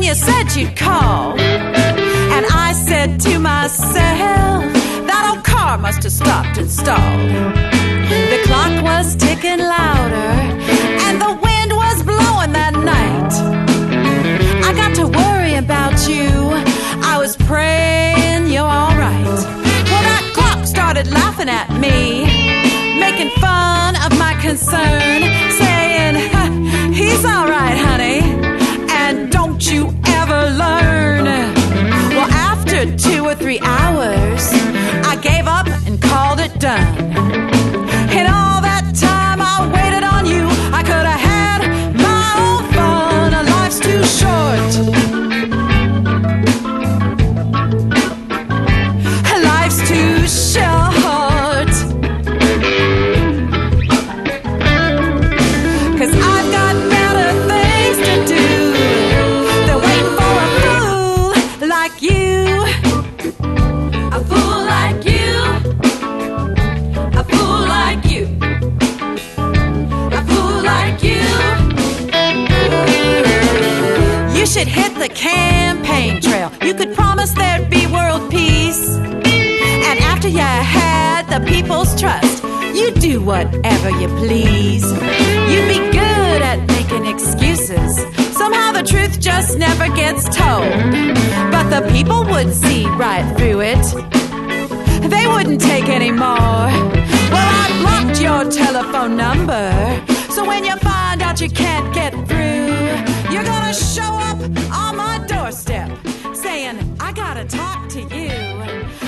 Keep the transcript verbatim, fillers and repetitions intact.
you said you'd call. And I said to myself, that old car must have stopped and stalled. The clock was ticking louder, and the wind was blowing that night. I got to worry about you. I was praying you're alright. Well, that clock started laughing at me, making fun of my concern, saying, he's alright, honey, and don't you ever learn. Well, after two or three hours, I gave up and called it done. In all that time I waited on you, I could have had my own fun. Life's too short. Life's too short. 'Cause I've got better things to do than wait for a fool like you. A fool like you. A fool like you. A fool like you. You should hit the campaign trail. You could promise there'd be world peace. And after you had the people's trust, you do whatever you please. You'd be good at making excuses. Somehow the truth just never gets told. But the people would see right through it. They wouldn't take any more. Well, I blocked your telephone number, so when you find out you can't get through, you're gonna show up on my doorstep saying, I gotta talk to you.